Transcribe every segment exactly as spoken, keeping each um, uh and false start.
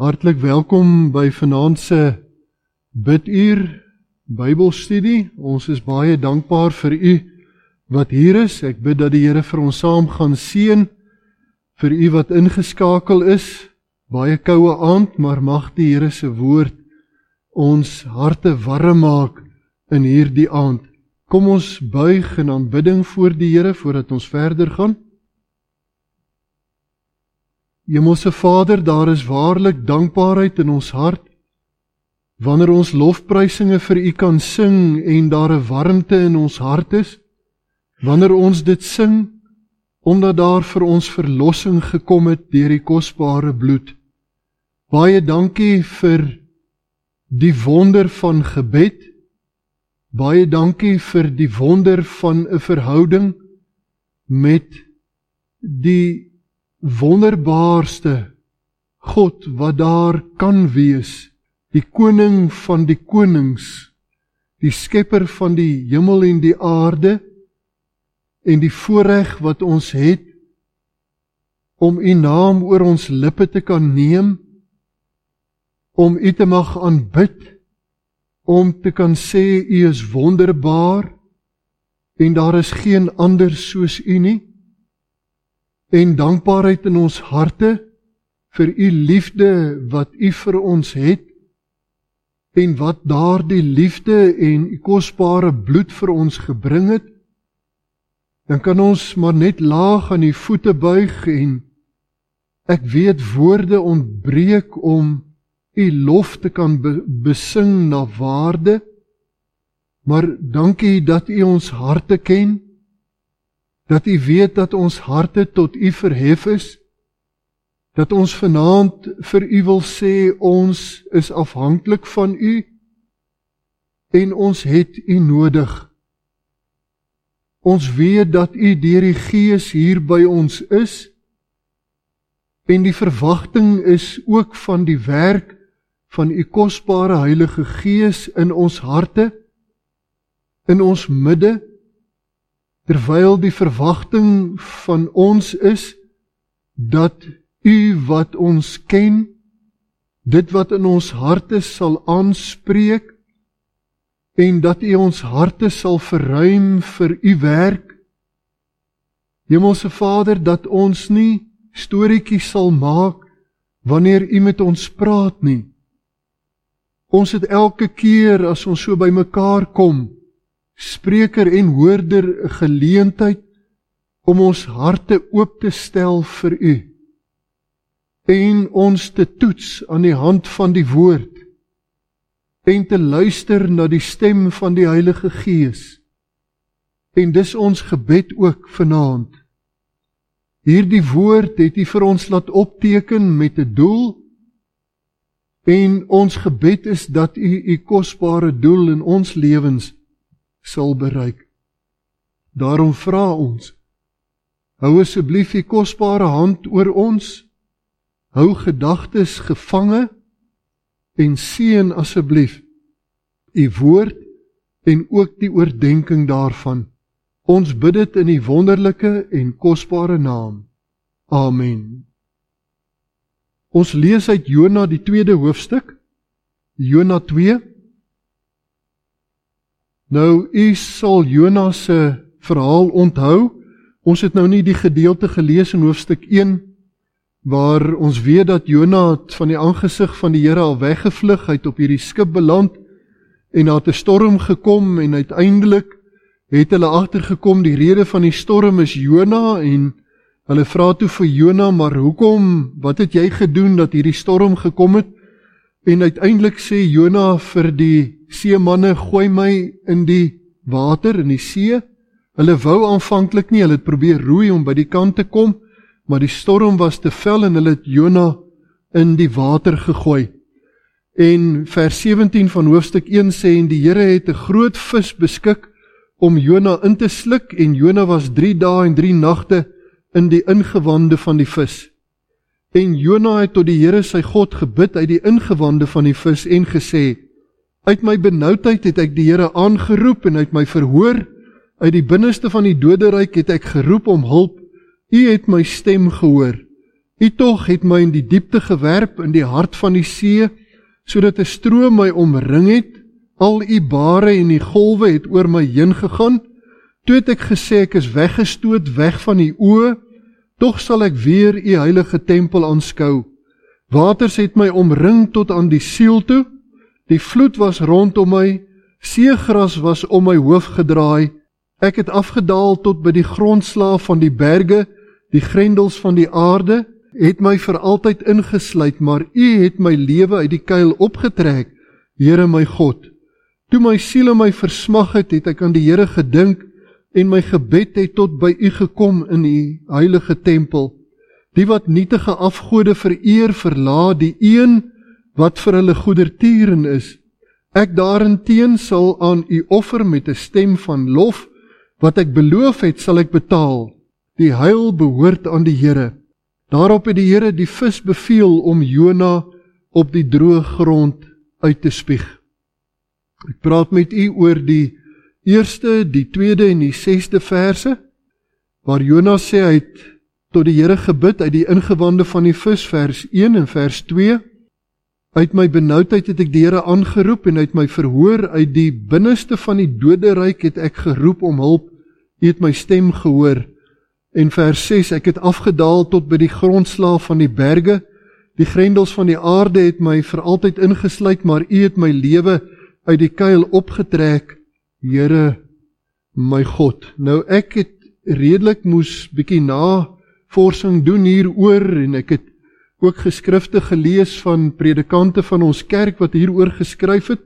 Hartlik welkom by vanaand se biduur Bybelstudie. Ons is baie dankbaar vir u wat hier is. Ek bid dat die Here vir ons saam gaan seën, vir u wat ingeskakel is. Baie koue aand, maar mag die Here se woord ons harte warm maak in hierdie aand. Kom ons buig in aanbidding voor die Here voordat ons verder gaan. Hemelse Vader, daar is waarlik dankbaarheid in ons hart, wanneer ons lofprysinge vir u kan sing en daar 'n warmte in ons hart is, wanneer ons dit sing, omdat daar vir ons verlossing gekom het deur die kosbare bloed. Baie dankie vir die wonder van gebed, baie dankie vir die wonder van 'n verhouding met die wonderbaarste God wat daar kan wees, die koning van die konings, die skepper van die hemel en die aarde, en die voorreg wat ons het, om u naam oor ons lippe te kan neem, om u te mag aanbid, om te kan sê, u is wonderbaar, en daar is geen ander soos u nie, en dankbaarheid in ons harte, vir u liefde wat u vir ons het, en wat daar die liefde en u kosbare bloed vir ons gebring het, dan kan ons maar net laag aan die voete buig, en ek weet woorde ontbreek om u lof te kan be- besing na waarde, maar dankie dat u ons harte ken, dat u weet dat ons harte tot u verhef is, dat ons vanaand vir u wil sê, ons is afhanklik van u, en ons het u nodig. Ons weet dat u deur die Gees hier by ons is, en die verwagting is ook van die werk van u kosbare Heilige Gees in ons harte, in ons midde, terwyl die verwagting van ons is, dat u wat ons ken, dit wat in ons harte sal aanspreek, en dat u ons harte sal verruim vir u werk. Hemelse Vader, dat ons nie storieetjies sal maak, wanneer u met ons praat nie. Ons het elke keer, as ons so by mekaar kom, spreker en hoorder 'n geleentheid om ons harte oop te stel vir u en ons te toets aan die hand van die woord en te luister na die stem van die Heilige Gees. En dis ons gebed ook vanaand. Hierdie woord het u vir ons laat opteken met 'n doel, en ons gebed is dat u u kosbare doel in ons lewens sal bereik. Daarom vra ons, hou asseblief u kosbare hand oor ons, hou gedagtes gevange, en seën asseblief u woord, en ook die oordeenking daarvan. Ons bid dit in die wonderlike en kosbare naam. Amen. Ons lees uit Jona die tweede hoofstuk, Jona twee. Nou, u sal Jona se verhaal onthou. Ons het nou nie die gedeelte gelees in hoofstuk een, waar ons weet dat Jona het van die aangesig van die Here al weggevlug, hy het op hierdie skip beland, en daar het 'n storm gekom, en uiteindelik het hulle agtergekom, die rede van die storm is Jona, en hulle vra toe vir Jona, maar hoekom, wat het jy gedoen dat hierdie storm gekom het? En uiteindelik sê Jona vir die seemanne, gooi my in die water, in die see. Hulle wou aanvanklik nie, hulle het probeer roei om by die kant te kom, maar die storm was te fel en hulle het Jona in die water gegooi. En vers sewentien van hoofstuk een sê, en die Here het 'n groot vis beskik om Jona in te sluk, en Jona was drie dae en drie nagte in die ingewande van die vis. En Jona het tot die Here sy God gebid uit die ingewande van die vis en gesê, uit my benoudheid het ek die Here aangeroep en uit my verhoor, uit die binneste van die doderyk het ek geroep om hulp, u het my stem gehoor, U tog het my in die diepte gewerp, in die hart van die see, sodat 'n stroom my omring het. Al u bare en die golwe het oor my heen gegaan. Toe het ek gesê, ek is weggestoot, weg van u oë, tog sal ek weer u heilige tempel aanskou. Waters het my omring tot aan die siel toe, die vloed was rondom my, seegras was om my hoof gedraai, ek het afgedaal tot by die grondslaaf van die berge, die grendels van die aarde, het my vir altyd ingesluit, maar u het my lewe uit die kuil opgetrek, Here my God. Toe my siel in my versmag het, het ek aan die Here gedink, en my gebed het tot by u gekom in u heilige tempel. Die wat nietige afgode vereer verlaat, die een wat vir hulle goedertieren is. Ek daarenteen sal aan u offer met 'n stem van lof, wat ek beloof het sal ek betaal. Die heil behoort aan die Here. Daarop het die Here die vis beveel om Jona op die droë grond uit te spieg. Ek praat met u oor die eerste, die tweede en die sesde verse, waar Jona sê hy het tot die Here gebid uit die ingewande van die vis, vers een en vers twee. Uit my benoudheid het ek die Here aangeroep en uit my verhoor uit die binneste van die doderyk het ek geroep om hulp, u het my stem gehoor. En vers ses, ek het afgedaal tot by die grondslaaf van die berge, die grendels van die aarde het my vir altyd ingesluit, maar u het my lewe uit die kuil opgetrek, Here, my God. Nou ek het redelik moes bietjie navorsing doen hieroor en ek het ook geskrifte gelees van predikante van ons kerk wat hieroor geskryf het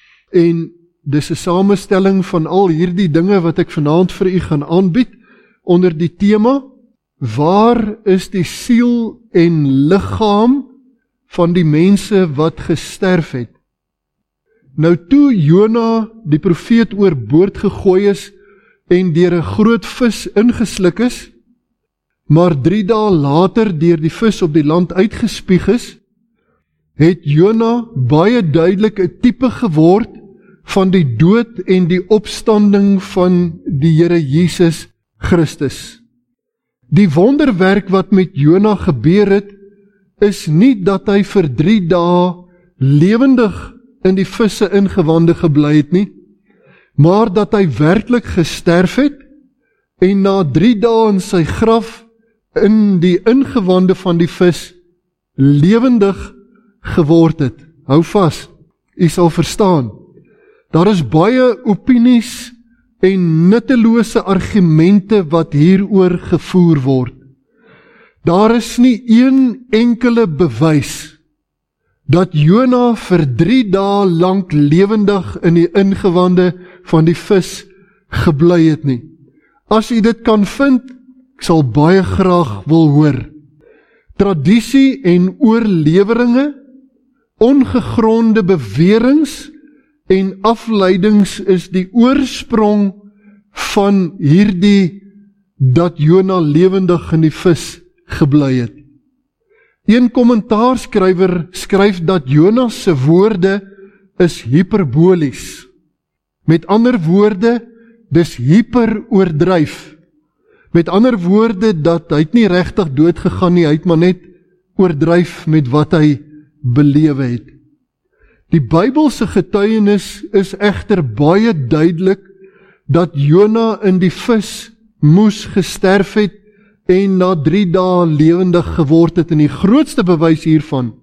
en dis 'n samestelling van al hierdie dinge wat ek vanaand vir u gaan aanbied onder die tema, waar is die siel en liggaam van die mense wat gesterf het? Nou toe Jona die profeet oorboord gegooi is en deur 'n groot vis ingesluk is, maar drie dae later deur die vis op die land uitgespieg is, het Jona baie duidelik 'n tipe geword van die dood en die opstanding van die Here Jesus Christus. Die wonderwerk wat met Jona gebeur het, is nie dat hy vir drie dae lewendig in die visse ingewande gebly het nie, maar dat hy werklik gesterf het en na drie dae in sy graf in die ingewande van die vis lewendig geword het. Hou vas, u sal verstaan. Daar is baie opinies en nuttelose argumente wat hieroor gevoer word. Daar is nie een enkele bewys dat Jona vir drie dae lank lewendig in die ingewande van die vis gebly het nie. As u dit kan vind, ek sal baie graag wil hoor. Tradisie en oorleweringe, ongegronde beweringe en afleidings is die oorsprong van hierdie dat Jona lewendig in die vis gebly het. Een kommentaarskrywer skryf dat Jona se woorde is hyperbolies. Met ander woorde, dis hyper oordryf. Met ander woorde, dat hy het nie regtig dood gegaan nie, hy het maar net oordryf met wat hy belewe het. Die Bybelse getuienis is egter baie duidelik dat Jona in die vis moes gesterf het en na drie dae lewendig geword het. En die grootste bewys hiervan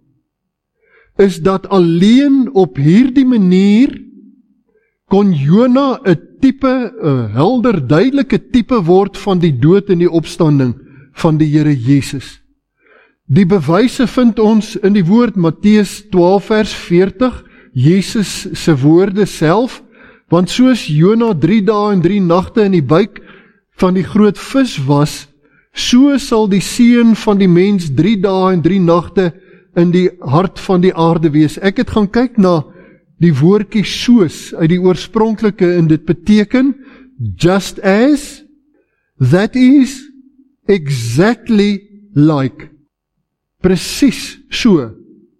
is dat alleen op hierdie manier kon Jona 'n tipe, 'n helder, duidelike tipe word van die dood en die opstanding van die Here Jesus. Die bewyse vind ons in die woord Matteus twaalf vers veertig, Jesus se woorde self, want soos Jona drie dae en drie nagte in die buik van die groot vis was, so sal die seun van die mens drie dae en drie nagte in die hart van die aarde wees. Ek het gaan kyk na die woordjie soos uit die oorspronklike en dit beteken just as, that is, exactly like. Presies so.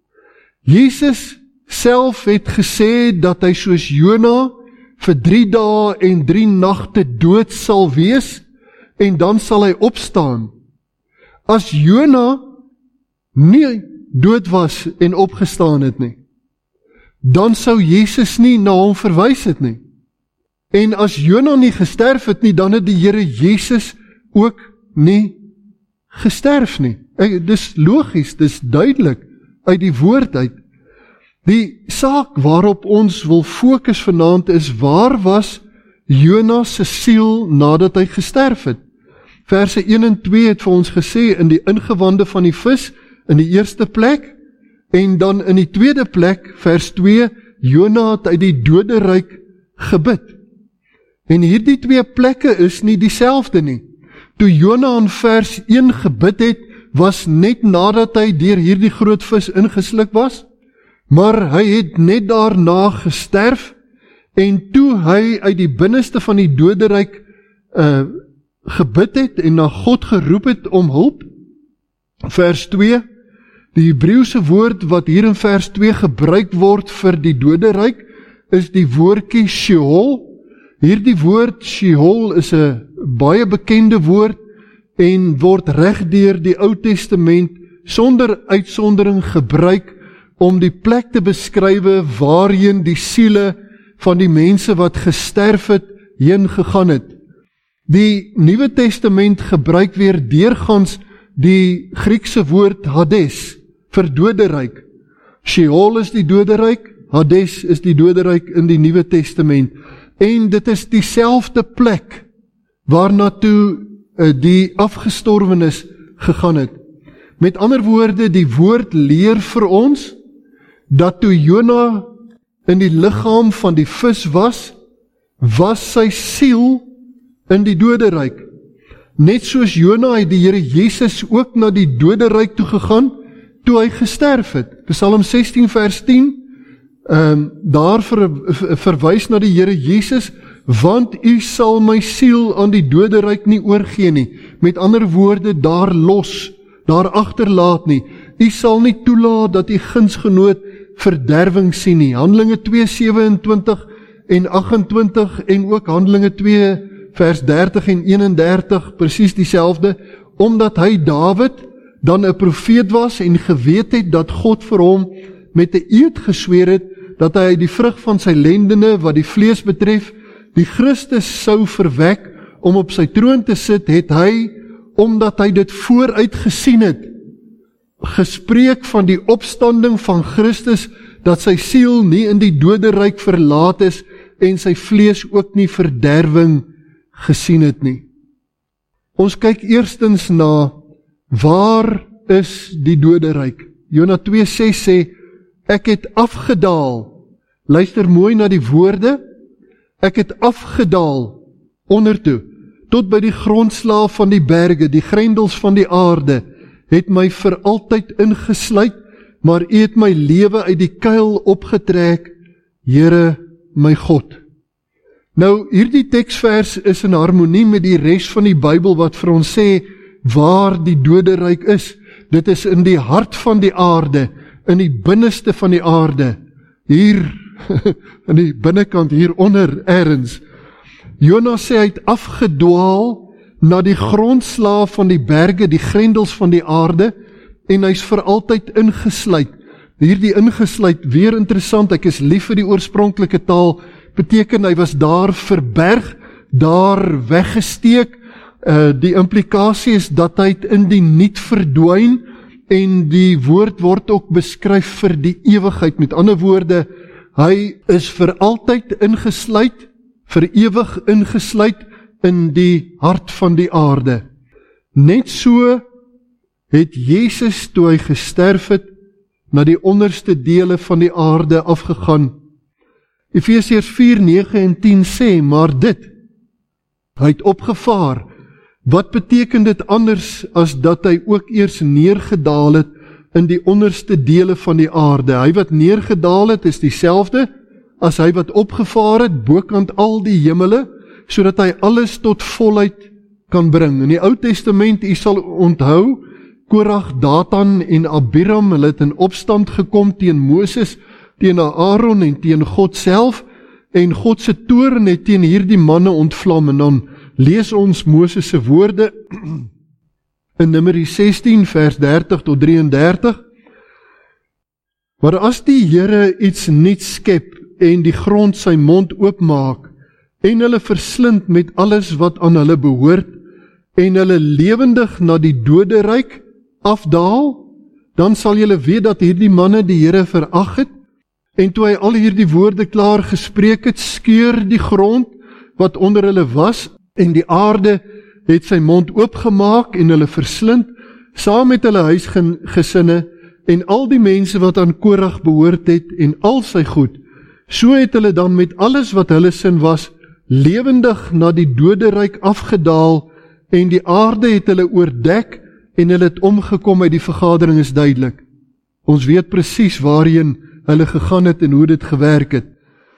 Jesus self het gesê dat hy soos Jona vir drie dae en drie nagte dood sal wees en dan sal hy opstaan. As Jona nie dood was en opgestaan het nie, dan sou Jesus nie na hom verwys het nie. En as Jona nie gesterf het nie, dan het die Here Jesus ook nie gesterf nie. Dis logies, dis duidelik uit die woord uit. Die saak waarop ons wil fokus vanaand is, waar was Jona se siel nadat hy gesterf het? Verse een en twee het vir ons gesê, in die ingewande van die vis, in die eerste plek, en dan in die tweede plek, vers twee, Jona het uit die doderyk gebid. En hierdie twee plekke is nie dieselfde nie. Toe Jona in vers een gebid het, was net nadat hy deur hierdie groot vis ingesluk was, maar hy het net daarna gesterf, en toe hy uit die binneste van die doderyk uh, gebid het, en na God geroep het om hulp, vers twee, die Hebreëse woord wat hier in vers twee gebruik word vir die doderyk, is die woordjie Sheol. Hierdie woord Sheol is 'n baie bekende woord, en word reg deur die Ou Testament sonder uitsondering gebruik om die plek te beskrywe waarheen die siele van die mense wat gesterf het, heen gegaan het. Die Nuwe Testament gebruik weer deurgangs die Griekse woord Hades vir doderyk. Sheol is die doderyk, Hades is die doderyk in die Nuwe Testament. En dit is dieselfde plek waarna toe die afgestorwenes gegaan het. Met ander woorde, die woord leer vir ons dat toe Jona in die liggaam van die vis was, was sy siel in die doderyk. Net soos Jona het die Here Jesus ook na die doderyk toe gegaan, toe hy gesterf het. Psalm sestien vers tien, um, daar ver, ver, verwys na die Here Jesus, want u sal my siel aan die doderyk nie oorgee nie. Met ander woorde, daar los, daar agterlaat nie. U sal nie toelaat dat u gunsgenoot verderwing sien nie. Handelinge twee sewe-en-twintig en agt-en-twintig en ook Handelinge twee vers dertig en een-en-dertig, presies dieselfde, omdat hy Dawid dan 'n profeet was en geweet het dat God vir hom met 'n eed gesweer het, dat hy die vrug van sy lendene, wat die vlees betref, die Christus sou verwek om op sy troon te sit, het hy, omdat hy dit vooruit gesien het, gespreek van die opstanding van Christus, dat sy siel nie in die doderyk verlaat is, en sy vlees ook nie verderwing gesien het nie. Ons kyk eerstens na, waar is die doderyk? Jona twee ses sê, ek het afgedaal, luister mooi na die woorde, ek het afgedaal, ondertoe, tot by die grondslaaf van die berge, die grendels van die aarde, het my vir altyd ingesluit, maar u het my lewe uit die kuil opgetrek, Here my God. Nou, hierdie teksvers is in harmonie met die res van die Bybel wat vir ons sê, waar die doderyk is. Dit is in die hart van die aarde, in die binneste van die aarde, hier, in die binnekant, hieronder ergens. Jona sê hy het afgedwaal na die grondslaaf van die berge, die grendels van die aarde, en hy is vir altyd ingesluit. Hierdie ingesluit, weer interessant, ek is lief vir die oorspronklike taal, beteken hy was daar verberg, daar weggesteek, uh, die implikasie is dat hy in die niet verdwyn, en die woord word ook beskryf vir die ewigheid. Met ander woorde, hy is vir altyd ingesluit, vir ewig ingesluit in die hart van die aarde. Net so het Jesus, toe hy gesterf het, na die onderste dele van die aarde afgegaan. Efesiërs vier nege en tien sê, maar dit, hy het opgevaar. Wat beteken dit anders as dat hy ook eers neergedaal het in die onderste dele van die aarde? Hy wat neergedaal het is dieselfde as hy wat opgevaar het bokant al die hemele, sodat hy alles tot volheid kan bring. In die Ou Testament, u sal onthou, Korag, Datan en Abiram, hulle het in opstand gekom teen Moses, teen Aaron en teen God self, en God se toorn het teen hierdie manne ontvlam, en dan lees ons Moses se woorde in Numeri sestien vers dertig tot drieëndertig. Maar as die Here iets nuuts skep en die grond sy mond oopmaak en hulle verslind met alles wat aan hulle behoort en hulle lewendig na die doderyk afdaal, dan sal julle weet dat hierdie manne die Here verag het. En toe hy al hierdie woorde klaar gespreek het, skeur die grond wat onder hulle was en die aarde het sy mond oopgemaak en hulle verslind, saam met hulle huisgesinne en al die mense wat aan Korag behoort het en al sy goed. So het hulle dan met alles wat hulle sin was, lewendig na die doderyk afgedaal en die aarde het hulle oordek en hulle het omgekom uit die vergadering is duidelik. Ons weet presies waarheen hulle gegaan het en hoe dit gewerk het.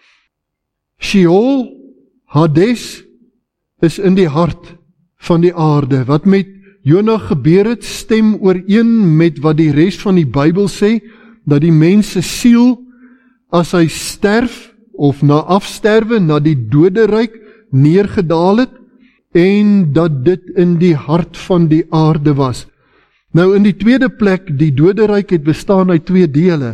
Sheol, Hades, is in die hart van die aarde. Wat met Jona gebeur het, stem ooreen met wat die res van die Bybel sê, dat die mens se siel, as hy sterf, of na afsterwe, na die doderyk neergedaal het, en dat dit in die hart van die aarde was. Nou in die tweede plek, die doderyk het bestaan uit twee dele.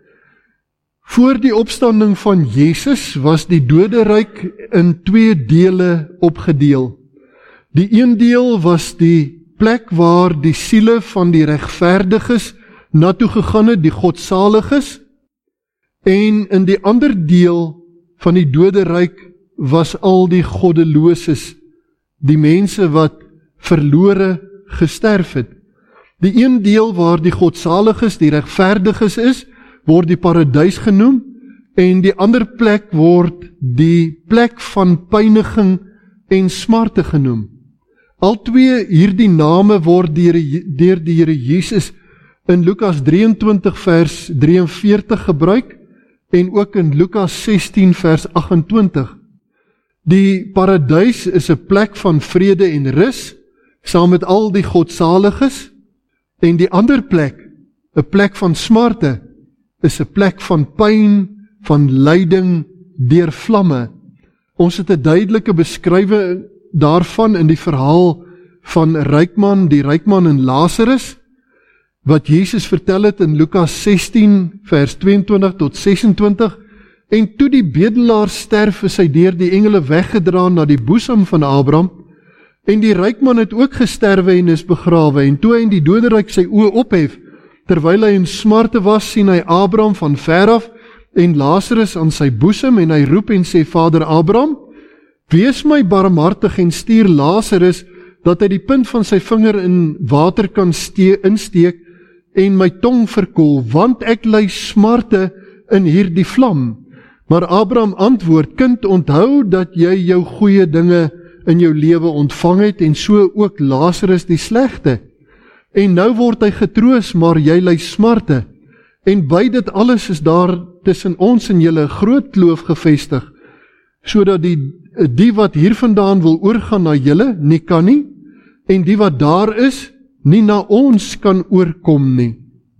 Voor die opstanding van Jesus was die doderyk in twee dele opgedeel. Die een deel was die plek waar die siele van die regverdiges na toe gegaan het, die godsaliges, en in die ander deel van die doderyk was al die goddeloses, die mense wat verlore gesterf het. Die een deel waar die godsaliges, die regverdiges is, word die paradys genoem, en die ander plek word die plek van pyniging en smarte genoem. Al twee hierdie name word deur die Here Jesus in Lukas drieëntwintig vers drieënveertig gebruik, en ook in Lukas sestien vers agt-en-twintig. Die paradys is 'n plek van vrede en rus, saam met al die godsaliges, en die ander plek, 'n plek van smarte, is 'n plek van pyn, van lyding, deur vlamme. Ons het 'n duidelike beskrywing daarvan in die verhaal van Rykman, die Rykman en Lazarus, wat Jesus vertel het in Lukas sestien vers tweeëntwintig tot sesentwintig, en toe die bedelaar sterf, is hy deur die engele weggedra na die boesem van Abraham, en die Rykman het ook gesterwe en is begrawe, en toe hy in die doderyk sy oë ophef, terwyl hy in smarte was, sien hy Abraham van ver af, en Lazarus aan sy boesem, en hy roep en sê, Vader Abraham, wees my barmhartig en stuur Lazarus, dat hy die punt van sy vinger in water kan ste- insteek, en my tong verkoel, want ek ly smarte in hierdie vlam. Maar Abraham antwoord, kind, onthou dat jy jou goeie dinge in jou lewe ontvang het, en so ook Lazarus die slegte. En nou word hy getroos, maar jy ly smarte. En by dit alles is daar tussen ons en julle 'n groot kloof gevestig, sodat die, die wat hiervandaan wil oorgaan na julle, nie kan nie, en die wat daar is, nie na ons kan oorkom nie.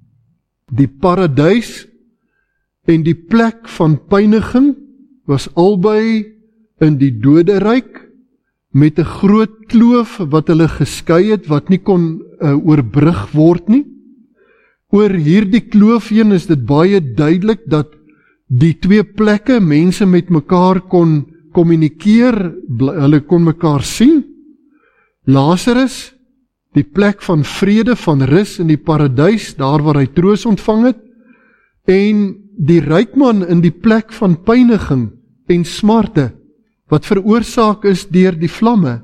Die paradys en die plek van pyniging was albei in die doderyk, met 'n groot kloof wat hulle geskei het, wat nie kon uh, oorbrug word nie. Oor hierdie kloof heen is dit baie duidelik dat die twee plekke mense met mekaar kon kommunikeer, hulle kon mekaar sien. Lazarus, die plek van vrede, van rus in die paradys, daar waar hy troos ontvang het, en die Rykman in die plek van pyniging en smarte, wat veroorsaak is deur die vlamme.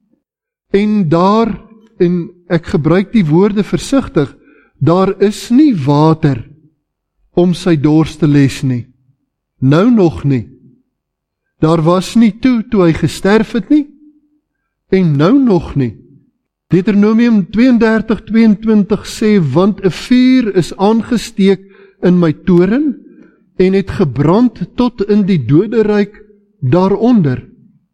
En daar, en ek gebruik die woorde versigtig, daar is nie water om sy dors te les nie. Nou nog nie. Daar was nie toe, toe hy gesterf het nie, en nou nog nie. Deuteronomium tweeëndertig tweeëntwintig sê, want 'n vuur is aangesteek in my toren, en het gebrand tot in die doderyk daaronder.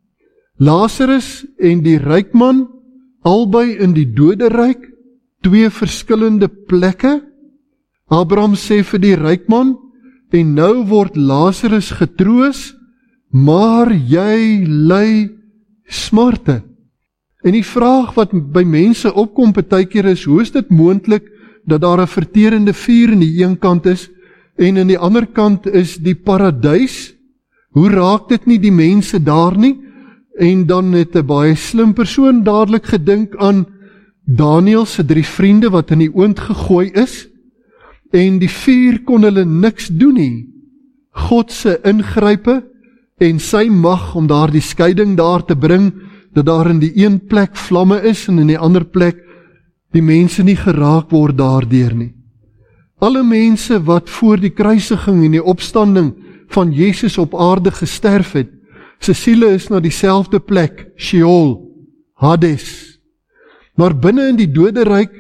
Lazarus en die Rykman, albei in die doderyk, twee verskillende plekke. Abraham sê vir die Rykman, en nou word Lazarus getroos, maar jy ly smarte. En die vraag wat by mense opkom partykeer is, hoe is dit moontlik dat daar 'n verterende vuur in die een kant is, en in die ander kant is die paradys? Hoe raak dit nie die mense daar nie? En dan het 'n baie slim persoon dadelik gedink aan Daniël se drie vriende wat in die oond gegooi is, en die vuur kon hulle niks doen nie. God se ingrype en sy mag om daar die skeiding daar te bring, dat daar in die een plek vlamme is en in die ander plek die mense nie geraak word daardeur nie. Alle mense wat voor die kruisiging en die opstanding van Jesus op aarde gesterf het, sy siele is na dieselfde plek, Sheol, Hades. Maar binne in die doderyk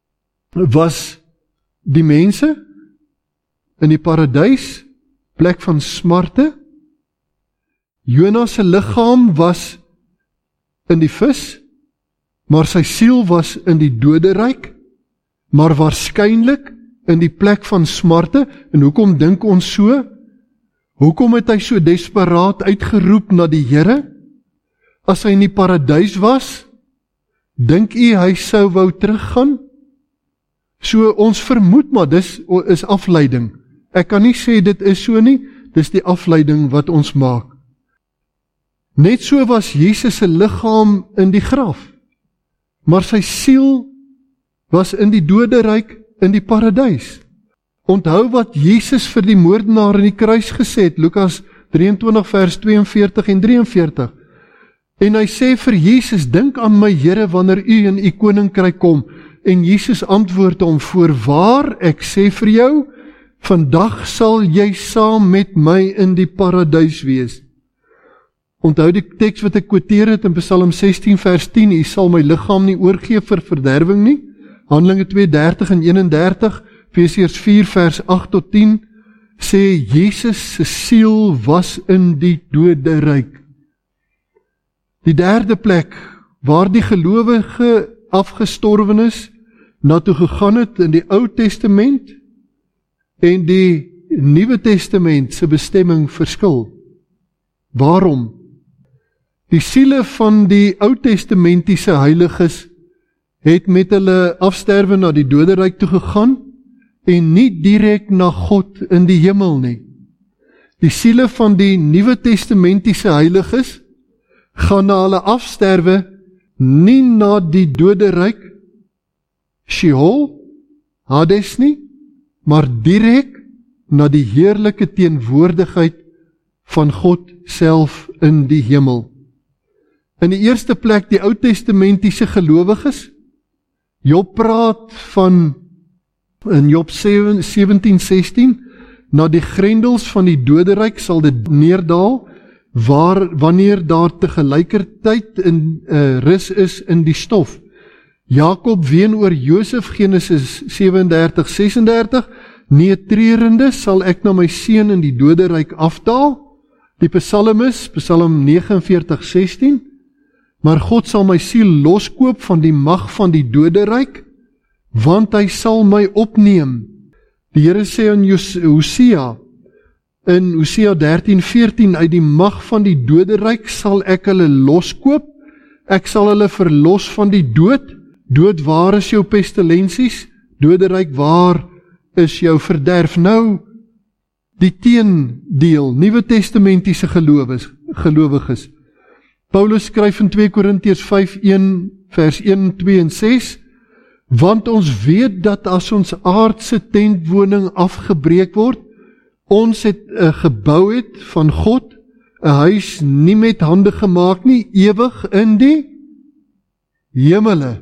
was die mense in die paradys, plek van smarte. Jonas se liggaam was in die vis, maar sy siel was in die doderyk, maar waarskynlik in die plek van smarte. En hoekom dink ons so? Hoekom het hy so desperaat uitgeroep na die Here? As hy in die paradys was, dink u hy sou wou teruggaan? So ons vermoed, maar dis is afleiding. Ek kan nie sê dit is so nie, dis die afleiding wat ons maak. Net so was Jesus se liggaam in die graf, maar sy siel was in die doderyk, in die paradys. Onthou wat Jesus vir die moordenaar in die kruis gesê het, Lukas drieëntwintig vers tweeënveertig en drieënveertig. En hy sê vir Jesus, dink aan my Here wanneer u in u koninkryk kom. En Jesus antwoord hom, voorwaar, ek sê vir jou, vandag sal jy saam met my in die paradys wees. Onthou die teks wat ek quoteer het in Psalm sestien vers tien, u sal my liggaam nie oorgee vir verderwing nie. Handelinge twee dertig en eenendertig, Efesiërs vier vers agt tot tien, sê Jesus se siel was in die doderyk. Die derde plek, waar die gelowige afgestorwenes na toe gegaan het in die Ou Testament en die Nuwe Testament se bestemming verskil. Waarom? Die siele van die Ou Testamentiese heiliges het met hulle afsterwe na die doderyk toe gegaan en nie direk na God in die hemel nie. Die siele van die Nuwe Testamentiese heiliges gaan na hulle afsterwe nie na die doderyk, Sheol, Hades nie, maar direk na die heerlike teenwoordigheid van God self in die hemel. In die eerste plek die Ou Testamentiese gelowiges. Job praat van, in Job sewentien sestien, na die grendels van die doderyk sal dit neerdaal, waar, wanneer daar tegelykertyd in uh, rus is in die stof. Jakob ween oor Josef, Genesis sewendertig sesendertig, nee treurende sal ek na my seun in die doderyk afdaal. Die psalmis, Psalm negenenveertig sestien, maar God sal my siel loskoop van die mag van die doderyk, want hy sal my opneem. Die Here sê aan Hosea, in Hosea dertien veertien, uit die mag van die doderyk sal ek hulle loskoop, ek sal hulle verlos van die dood. Dood, waar is jou pestilensies? Doderyk, waar is jou verderf? Nou, die teendeel, Nuwe Testamentiese gelowiges, gelowiges. Paulus skryf in twee Korintiërs vyf een, vers een, twee en ses, want ons weet dat as ons aardse tentwoning afgebreek word, ons het uh, gebou het van God, 'n huis nie met hande gemaak nie, ewig in die hemele.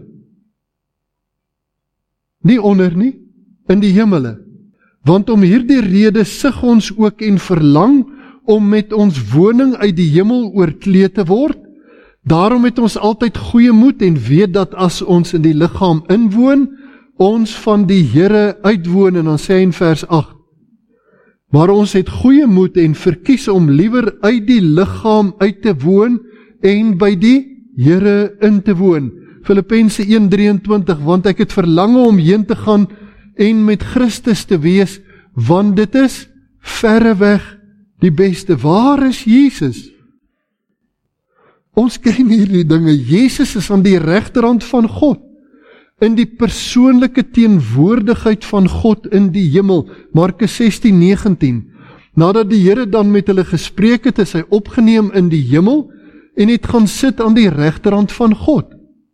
Nie onder nie, in die hemele. Want om hierdie rede sug ons ook en verlang om met ons woning uit die hemel oorkleed te word. Daarom het ons altyd goeie moed en weet dat as ons in die liggaam inwoon, ons van die Here uitwoon. En dan sê hy in vers agt, maar ons het goeie moed en verkies om liewer uit die liggaam uit te woon en by die Here in te woon. Filippense een drieëntwintig, want ek het verlange om heen te gaan en met Christus te wees, want dit is verreweg die beste. Waar is Jesus? Ons ken hierdie dinge. Jesus is aan die regterhand van God, in die persoonlike teenwoordigheid van God in die hemel. Markus sestien negentien. Nadat die Here dan met hulle gespreek het, is hy opgeneem in die hemel en het gaan sit aan die regterhand van God.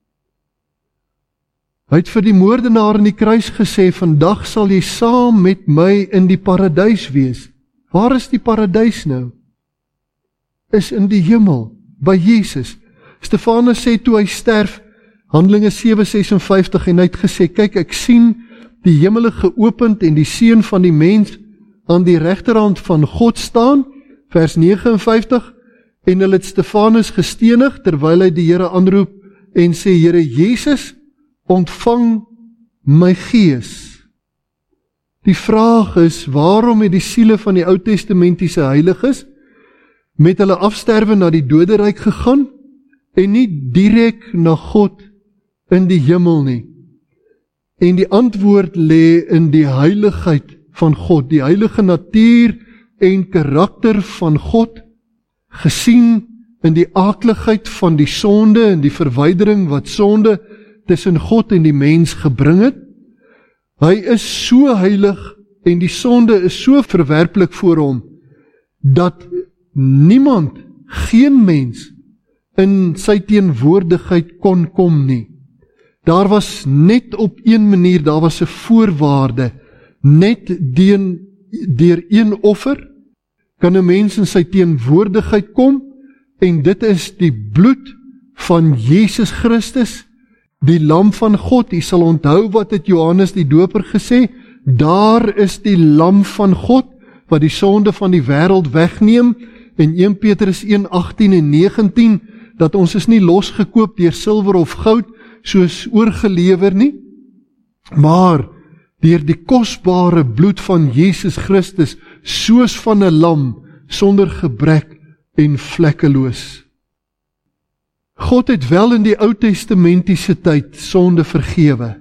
Hy het vir die moordenaar in die kruis gesê, vandag sal jy saam met my in die paradys wees. Waar is die paradys nou? Is in die hemel, by Jesus. Stefanus sê toe hy sterf, Handelinge sewe sesenvyftig, en hy het gesê, kyk, ek sien die hemele geopend en die seun van die mens aan die regterhand van God staan, vers vyf nege, en hulle het Stefanus gestenig, terwyl hy die Here aanroep en sê, Here Jesus, ontvang my gees. Die vraag is, waarom het die siele van die Oud-testamentiese heiliges met hulle afsterwe na die doderyk gegaan en nie direk na God in die hemel nie? En die antwoord lê in die heiligheid van God, die heilige natuur en karakter van God, gesien in die aakligheid van die sonde en die verwydering wat sonde tussen God en die mens gebring het. Hy is so heilig en die sonde is so verwerplik voor hom, dat niemand, geen mens, in sy teenwoordigheid kon kom nie. Daar was net op een manier, daar was 'n voorwaarde, net deur, deur een offer, kan 'n mens in sy teenwoordigheid kom, en dit is die bloed van Jesus Christus, die lam van God. U sal onthou wat het Johannes die Doper gesê, daar is die lam van God, wat die sonde van die wêreld wegneem, en Eerste Petrus een agtien en negentien, dat ons is nie losgekoop deur silwer of goud, soos oorgelewer nie, maar deur die kosbare bloed van Jesus Christus, soos van 'n lam, sonder gebrek en vlekkeloos. God het wel in die Oud-testamentiese tyd sonde vergewe,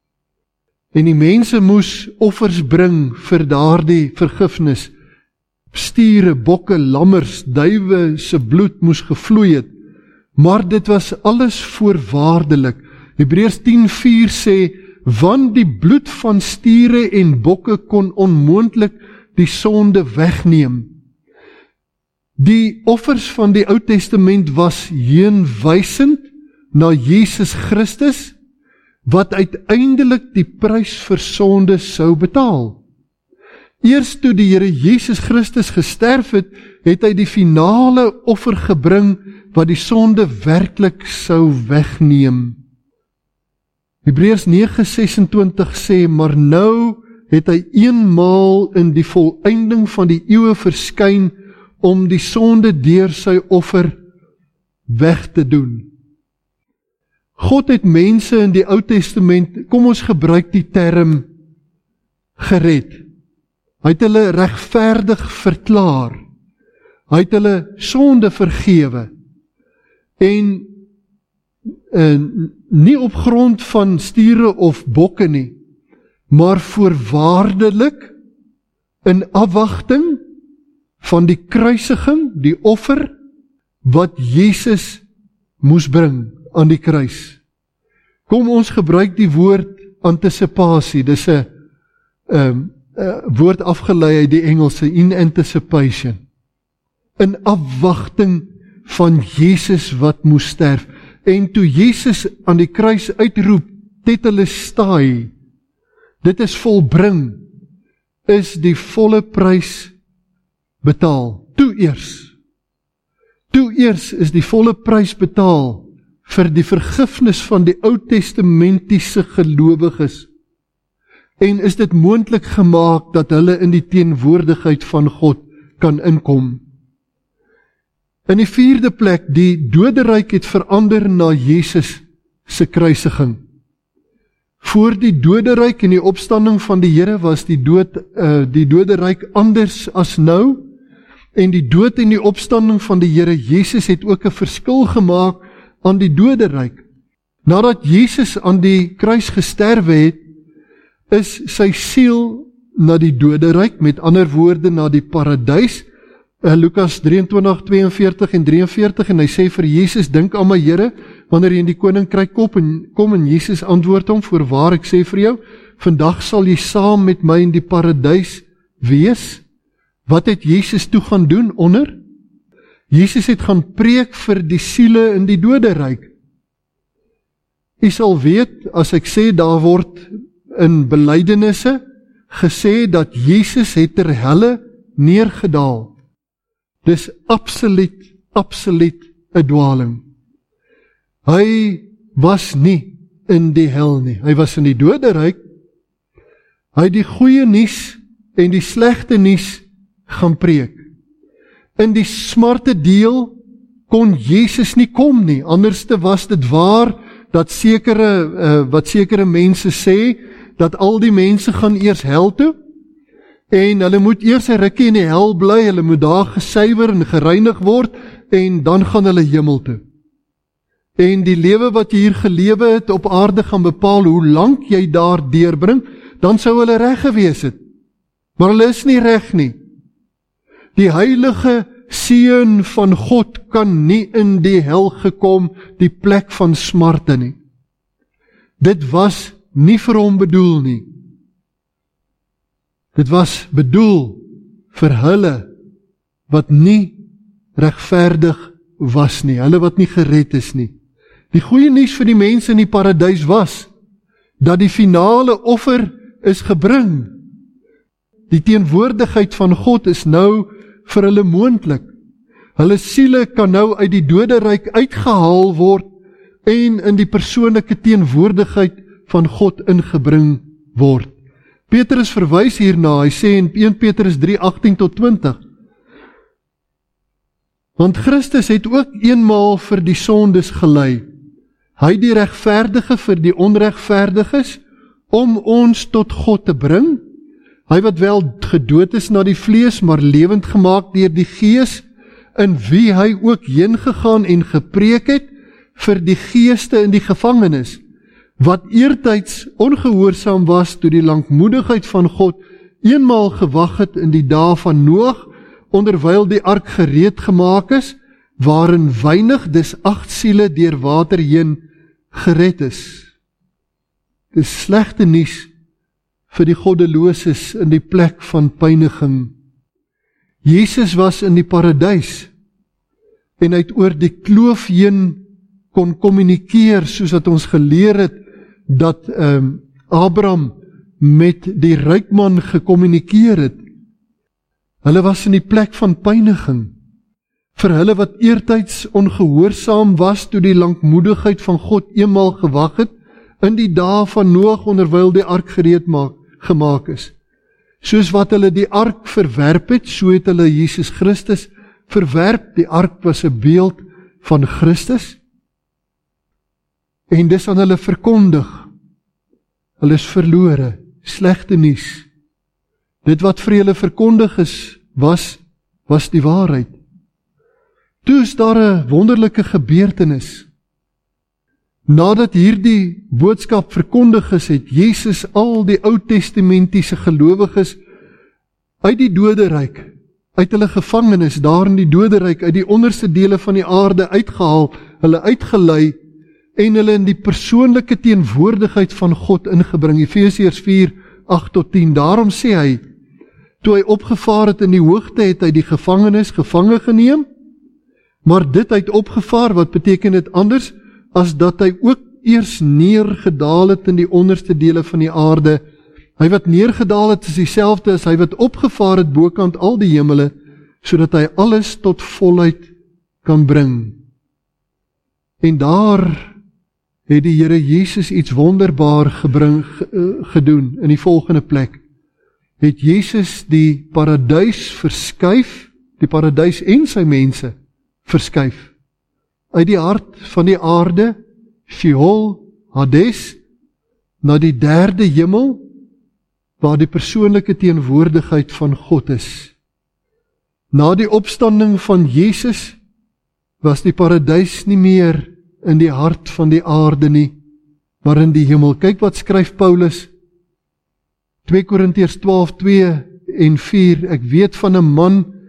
en die mense moes offers bring vir daardie vergifnis. Stiere, bokke, lammers, duwe se bloed moes gevloei het, maar dit was alles voorwaardelik. Hebreërs tien vier sê, want die bloed van stiere en bokke kon onmoontlik die sonde wegneem. Die offers van die Ou Testament was heenwysend na Jesus Christus, wat uiteindelik die prys vir sonde sou betaal. Eers toe die Here Jesus Christus gesterf het, het hy die finale offer gebring, wat die sonde werklik sou wegneem. Hebreërs nege sesentwintig sê, maar nou het hy eenmaal in die volëinding van die eeue verskyn, om die sonde deur sy offer weg te doen. God het mense in die Ou Testament, kom ons gebruik die term, gered. Hy het hulle regverdig verklaar. Hy het hulle sonde vergewe. En, en nie op grond van stiere of bokke nie, maar voorwaardelik in afwagting van die kruisiging, die offer, wat Jesus moes bring aan die kruis. Kom, ons gebruik die woord anticipasie, dis 'n um, woord afgelei uit die Engelse, in anticipation. In afwagting van Jesus wat moes sterf. En toe Jesus aan die kruis uitroep, tetelestai, dit is volbring, is die volle prys betaal. Toe eers. Toe eers is die volle prys betaal vir die vergifnis van die Oud-testamentiese gelowiges. En is dit moontlik gemaak dat hulle in die teenwoordigheid van God kan inkom. In die vierde plek, die doderyk het verander na Jesus se kruisiging. Voor die doderyk en die opstanding van die Here was die dood, uh, die doderyk anders as nou, en die dood en die opstanding van die Here Jesus het ook 'n verskil gemaak aan die doderyk. Nadat Jesus aan die kruis gesterwe het, is sy siel na die doderyk, met ander woorde na die paradys, uh, Lukas drieëntwintig, tweeënveertig en drieënveertig, en hy sê vir Jesus, dink aan my Here, wanneer jy in die koninkryk kom, en kom en Jesus antwoord hom, voorwaar ek sê vir jou, vandag sal jy saam met my in die paradys wees. Wat het Jesus toe gaan doen onder? Jesus het gaan preek vir die siele in die doderyk. U sal weet, as ek sê, daar word in belydenisse gesê dat Jesus het ter helle neergedaal. Dis absoluut, absoluut 'n dwaling. Hy was nie in die hel nie. Hy was in die doderyk. Hy het die goeie nuus en die slegte nuus gaan preek. In die smarte deel kon Jesus nie kom nie. Anderste was dit waar dat sekere uh, wat sekere mense sê dat al die mense gaan eers hel toe en hulle moet eers 'n rukkie in die hel bly, hulle moet daar gesuiwer en gereinig word en dan gaan hulle hemel toe. En die lewe wat jy hier gelewe het op aarde gaan bepaal hoe lank jy daar deurbring, dan sou hulle reg gewees het. Maar hulle is nie reg nie. Die heilige Seun van God kan nie in die hel gekom, die plek van smarte nie. Dit was nie vir hom bedoel nie. Dit was bedoel vir hulle wat nie regverdig was nie, hulle wat nie gered is nie. Die goeie nuus vir die mense in die paradys was, dat die finale offer is gebring. Die teenwoordigheid van God is nou vir hulle moontlik. Hulle siele kan nou uit die doderyk uitgehaal word en in die persoonlike teenwoordigheid van God ingebring word. Petrus verwys hierna, hy sê in eerste Petrus drie, agtien tot twintig, want Christus het ook eenmaal vir die sondes gelei, hy die regverdige vir die onregverdiges, om ons tot God te bring, hy wat wel gedood is na die vlees, maar lewend gemaak deur die Gees, in wie hy ook heen gegaan en gepreek het, vir die geeste in die gevangenis, wat eertyds ongehoorsaam was toe die lankmoedigheid van God eenmaal gewag het in die dae van Noag, onderwyl die ark gereed gemaak is, waarin weinig, dis agt siele deur water heen gered is. Dis slegte nuus vir die goddeloses in die plek van pyniging. Jesus was in die paradys en hy het oor die kloof heen kon kommunikeer, soos dat ons geleer het dat um, Abraham met die rykman gekommunikeer het. Hulle was in die plek van pyniging. Vir hulle wat eertyds ongehoorsaam was toe die lankmoedigheid van God eenmaal gewag het, in die dae van Noag onderwyl die ark gereed maak, gemaak is. Soos wat hulle die ark verwerp het, so het hulle Jesus Christus verwerp. Die ark was 'n beeld van Christus. En dis aan hulle verkondig. Hulle is verlore, slegte nuus. Dit wat vir hulle verkondig is, was, was die waarheid. Toe is daar 'n wonderlike gebeurtenis. Nadat hierdie boodskap verkondig is, het Jesus al die Oud-testamentiese gelowiges uit die doderyk, uit hulle gevangenis, daar in die doderyk, uit die onderste dele van die aarde uitgehaal, hulle uitgelei, en hulle in die persoonlike teenwoordigheid van God ingebring. Efesiërs vier, agt tot tien, daarom sê hy, toe hy opgevaar het in die hoogte, het hy die gevangenis gevange geneem, maar dit uit opgevaar, wat beteken dit anders, as dat hy ook eers neergedaal het in die onderste dele van die aarde. Hy wat neergedaal het is dieselfde as hy wat opgevaar het bokant al die hemele, sodat hy alles tot volheid kan bring. En daar het die Here Jesus iets wonderbaar gebring, gedoen in die volgende plek. Het Jesus die paradys verskuif, die paradys en sy mense verskuif, uit die hart van die aarde, Sheol, Hades, na die derde hemel, waar die persoonlike teenwoordigheid van God is. Na die opstanding van Jesus, was die paradys nie meer in die hart van die aarde nie, maar in die hemel. Kyk wat skryf Paulus, twee Korintiërs twaalf, twee en vier, ek weet van 'n man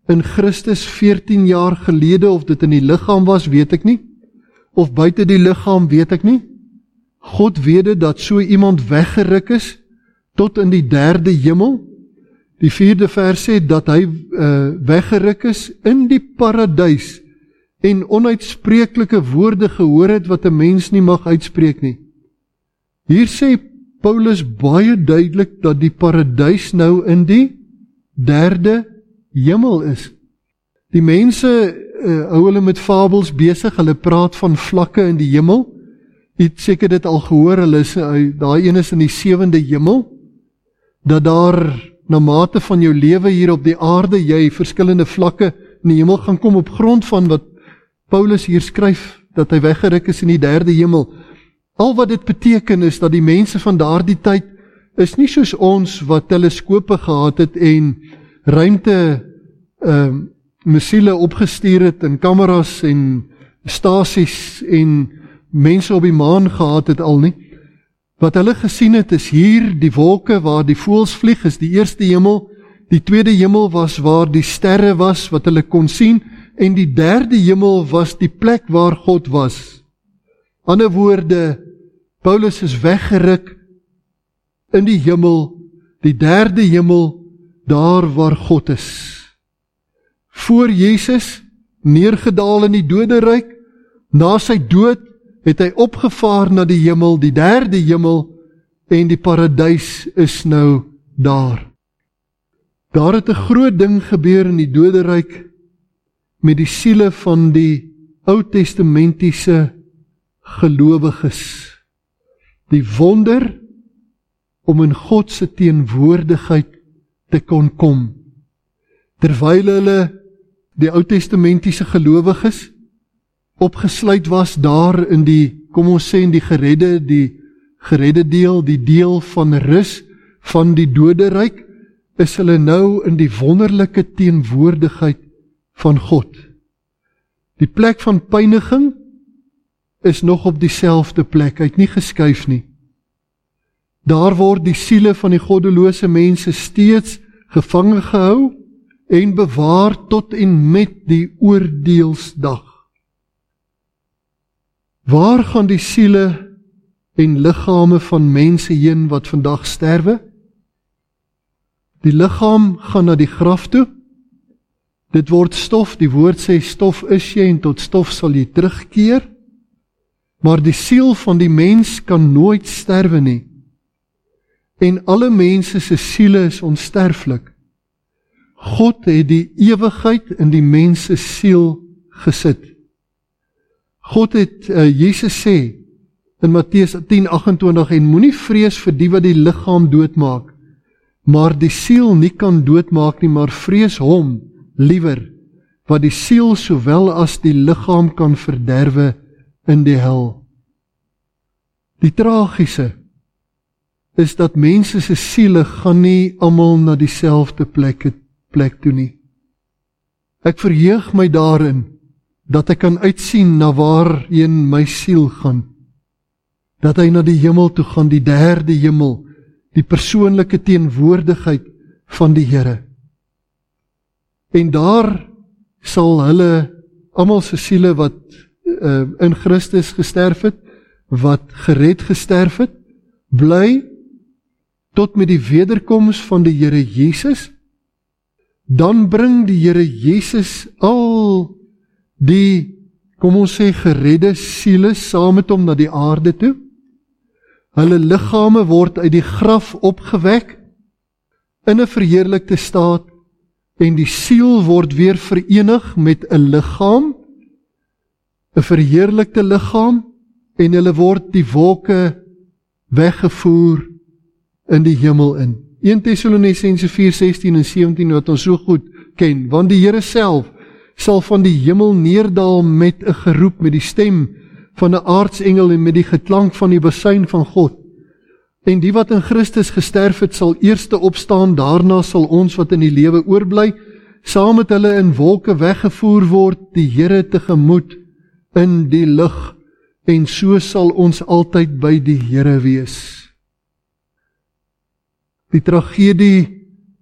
in Christus veertien jaar gelede, of dit in die liggaam was, weet ek nie, of buite die liggaam, weet ek nie. God weet dit, dat so iemand weggeruk is, tot in die derde hemel. Die vierde vers sê, dat hy uh, weggeruk is in die paradys, en onuitspreeklike woorde gehoor het, wat 'n mens nie mag uitspreek nie. Hier sê Paulus baie duidelik, dat die paradys nou in die derde hemel is. Die mense uh, hou hulle met fabels besig, hulle praat van vlakke in die hemel. Jy het seker dit al gehoor, hulle is, uh, daai een is in die sewende hemel, dat daar, na mate van jou lewe hier op die aarde, jy verskillende vlakke in die hemel gaan kom, op grond van wat Paulus hier skryf, dat hy weggeruk is in die derde hemel. Al wat dit beteken is, dat die mense van daardie tyd, is nie soos ons, wat teleskope gehad het, en ruimte uh, missiele opgestuur het, en kameras, en stasies, en mense op die maan gehad het al nie. Wat hulle gesien het, is hier die wolke waar die voëls vlieg, is die eerste hemel. Die tweede hemel was waar die sterre was, wat hulle kon sien, en die derde hemel was die plek waar God was. Ander woorde, Paulus is weggeruk in die hemel, die derde hemel, daar waar God is. Voor Jesus, neergedaal in die doderyk, na sy dood, het hy opgevaar na die hemel, die derde hemel, en die paradys is nou daar. Daar het 'n groot ding gebeur in die doderyk, met die siele van die Oud-testamentiese gelowiges. Die wonder om in God se teenwoordigheid te kon kom. Terwyl hulle, die Oud-testamentiese gelowiges, opgesluit was daar in die, kom ons sê in die geredde, die geredde deel, die deel van rus van die doderyk, is hulle nou in die wonderlike teenwoordigheid van God. Die plek van pyniging is nog op dieselfde plek, hy het nie geskuif nie. Daar word die siele van die goddelose mense steeds gevange gehou en bewaar tot en met die oordeelsdag. Waar gaan die siele en liggame van mense heen wat vandag sterwe? Die liggaam gaan na die graf toe. Dit word stof, die woord sê stof is jy en tot stof sal jy terugkeer. Maar die siel van die mens kan nooit sterwe nie. En alle mense se siele is onsterflik. God het die ewigheid in die mens se siel gesit. God het, uh, Jesus sê in Matteus tien agt-en-twintig, en moenie vrees vir die wat die liggaam doodmaak, maar die siel nie kan doodmaak nie, maar vrees hom liewer, wat die siel sowel as die liggaam kan verderwe in die hel. Die tragiese is dat mense se siele gaan nie almal na dieselfde plek, plek toe nie. Ek verheug my daarin, dat ek kan uitsien na waarheen my siel gaan. Dat hy na die hemel toe gaan, die derde hemel, die persoonlike teenwoordigheid van die Here. En daar sal hulle, almal se siele wat uh, in Christus gesterf het, wat gered gesterf het, bly tot met die wederkoms van die Here Jesus. Dan bring die Here Jesus al die, kom ons sê, geredde siele saam met hom na die aarde toe. Hulle liggame word uit die graf opgewek in 'n verheerlikte staat en die siel word weer verenig met 'n liggaam, 'n verheerlikte liggaam, en hulle word die wolke weggevoer in die hemel in. Eerste Tessalonisense vier sestien en sewentien wat ons so goed ken, want die Here self sal van die hemel neerdal met 'n geroep, met die stem van 'n aartsengel en met die geklank van die basuin van God. En die wat in Christus gesterf het, sal eerste opstaan, daarna sal ons wat in die lewe oorbly, saam met hulle in wolke weggevoer word, die Here tegemoet in die lig, en so sal ons altyd by die Here wees. Die tragedie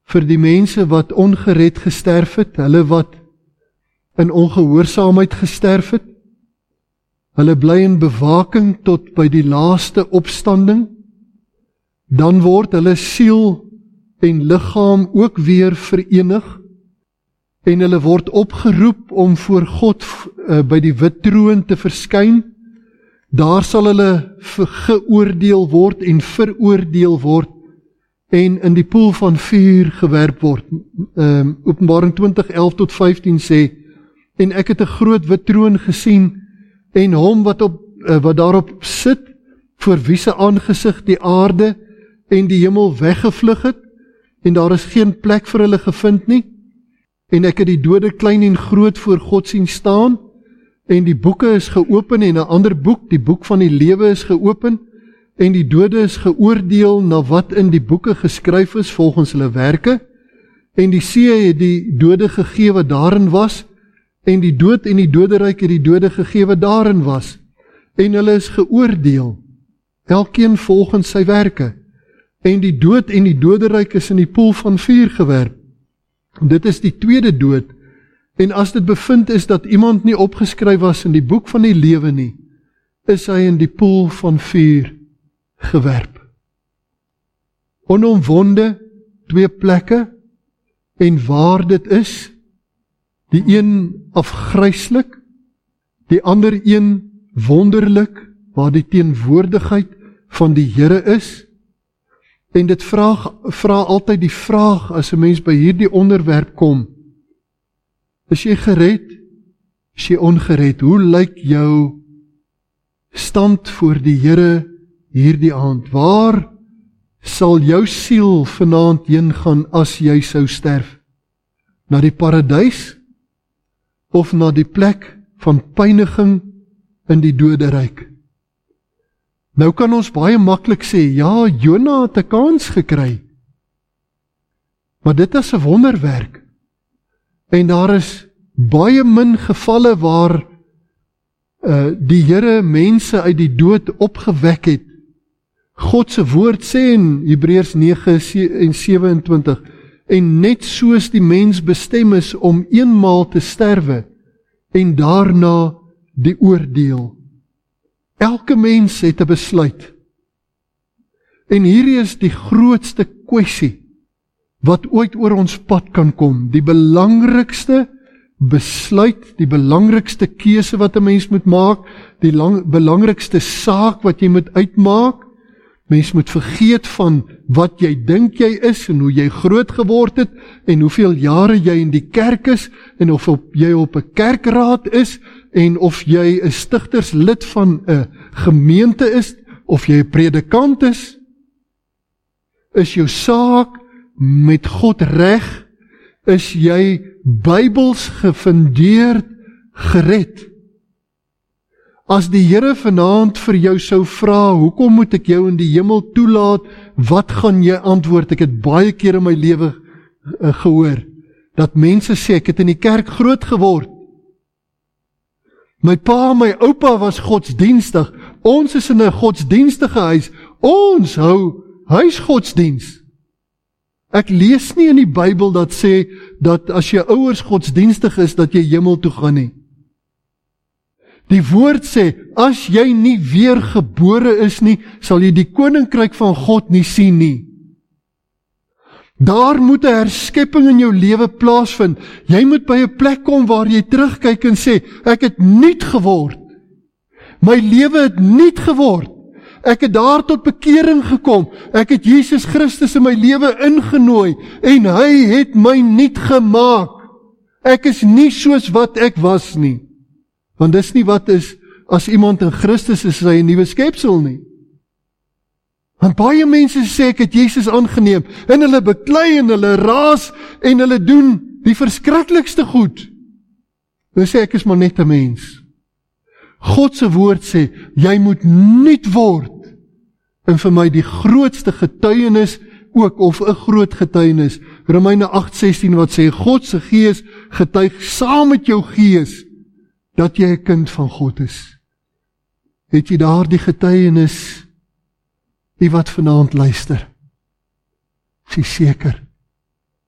vir die mense wat ongered gesterf het, hulle wat in ongehoorsaamheid gesterf het. Hulle bly in bewaking tot by die laaste opstanding. Dan word hulle siel en liggaam ook weer verenig, en hulle word opgeroep om voor God uh, by die wit troon te verskyn. Daar sal hulle geoordeel word en veroordeel word, en in die poel van vuur gewerp word. Um, Openbaring twintig, elf tot vyftien sê, en ek het 'n groot wit troon gesien, en hom wat, op, uh, wat daarop sit, voor wie se aangesig die aarde en die hemel weggevlug het, en daar is geen plek vir hulle gevind nie, en ek het die dode klein en groot voor God sien staan, en die boeke is geopen, en 'n ander boek, die boek van die lewe is geopen, en die dode is geoordeel na wat in die boeke geskryf is volgens hulle werke, en die see het die dode gegee wat daarin was, en die dood en die doderyk het die dode gegee wat daarin was, en hulle is geoordeel, elkeen volgens sy werke, en die dood en die doderyk is in die poel van vuur gewerp. Dit is die tweede dood, en as dit bevind is dat iemand nie opgeskryf was in die boek van die lewe nie, is hy in die poel van vuur gewerp. Onomwonde, twee plekke, en waar dit is, die een afgryslik, die ander een wonderlik, waar die teenwoordigheid van die Here is, en dit vraag, vraag altyd die vraag, as 'n mens by hierdie onderwerp kom, is jy gered? Is jy ongered? Hoe lyk jou stand voor die Here hierdie aand? Waar sal jou siel vanaand heen gaan as jy sou sterf? Na die paradys? Of na die plek van pyniging in die doderyk? Nou kan ons baie maklik sê, ja, Jona het 'n kans gekry. Maar dit is 'n wonderwerk. En daar is baie min gevalle waar uh, die Here mense uit die dood opgewek het. God se woord sê in Hebreërs nege en sewe-en-twintig, en net soos die mens bestem is om eenmaal te sterwe, en daarna die oordeel. Elke mens het 'n besluit. En hierdie is die grootste kwessie wat ooit oor ons pad kan kom. Die belangrikste besluit, die belangrikste keuse wat 'n mens moet maak, die lang, belangrikste saak wat jy moet uitmaak. Mens moet vergeet van wat jy dink jy is en hoe jy groot geword het en hoeveel jare jy in die kerk is en of op, jy op 'n kerkraad is en of jy 'n stigterslid van 'n gemeente is of jy 'n predikant is. Is jou saak met God reg? Is jy Bybels gefundeerd gered? As die Here vanaand vir jou sou vra, hoekom moet ek jou in die hemel toelaat, wat gaan jy antwoord? Ek het baie keer in my lewe uh, gehoor, dat mense sê, ek het in die kerk groot geword. My pa en my oupa was godsdienstig, ons is in 'n godsdienstige huis, ons hou huisgodsdiens. Ek lees nie in die Bybel dat sê, dat as jy ouers godsdienstig is, dat jy hemel toe gaan nie. Die woord sê, as jy nie weer gebore is nie, sal jy die koninkryk van God nie sien nie. Daar moet 'n herskepping in jou lewe plaasvind. Jy moet by 'n plek kom waar jy terugkyk en sê, ek het nuut geword. My lewe het nuut geword. Ek het daar tot bekering gekom. Ek het Jesus Christus in my lewe ingenooi en hy het my nuut gemaak. Ek is nie soos wat ek was nie. Want dis nie wat is, as iemand in Christus is, is hy 'n nuwe skepsel nie. Want baie mense sê, ek het Jesus aangeneem, en hulle beklei, en hulle raas, en hulle doen die verskriklikste goed. Hulle sê, ek is maar net 'n mens. God se woord sê, jy moet nuut word, en vir my die grootste getuienis, ook, of 'n groot getuienis, Romeine agt sestien wat sê, God se gees getuig saam met jou gees, dat jy 'n kind van God is. Het jy daar die getuienis, die wat vanaand luister? Is jy seker?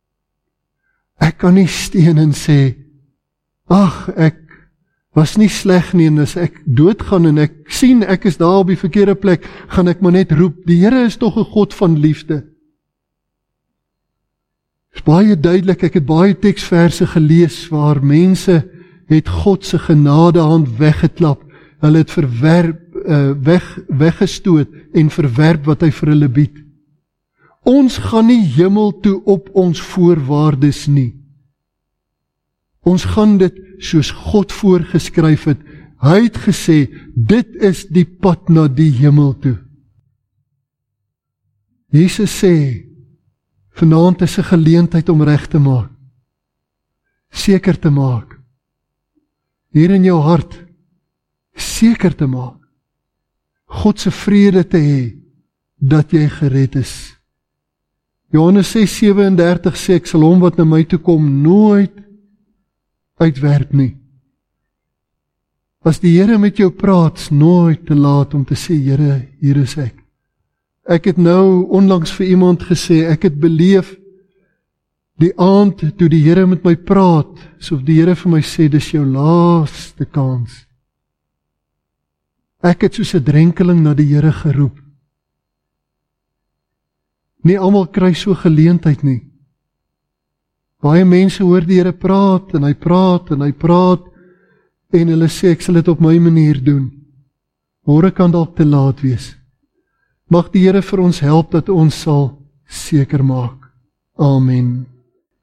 Ek kan nie steen en sê, ag, ek was nie sleg nie, en as ek doodgaan en ek sien ek is daar op die verkeerde plek, gaan ek maar net roep, die Here is tog 'n God van liefde. Dit is baie duidelik, ek het baie teksverse gelees waar mense het God se genadehand weggeklap, hulle het verwerp, uh, weg, weggestoot en verwerp wat hy vir hulle bied. Ons gaan nie hemel toe op ons voorwaardes nie. Ons gaan dit soos God voorgeskryf het. Hy het gesê, dit is die pad na die hemel toe. Jesus sê, vanaand is 'n geleentheid om reg te maak. Seker te maak. Hier in jou hart, seker te maak. God se vrede te hê, dat jy gered is. Johannes ses sewe-en-dertig sê, ek sal hom wat na my toe kom, nooit uitwerp nie. As die Here met jou praat, is nooit te laat om te sê, Here, hier is ek. Ek het nou onlangs vir iemand gesê, ek het beleef, die aand toe die Here met my praat, asof die Here vir my sê, dis jou laaste kans. Ek het soos 'n drenkeling na die Here geroep. Nie almal kry so geleentheid nie. Baie mense hoor die Here praat, en hy praat, en hy praat, en hulle sê, ek sal dit op my manier doen. Môre kan dalk te laat wees. Mag die Here vir ons help, dat ons sal seker maak. Amen.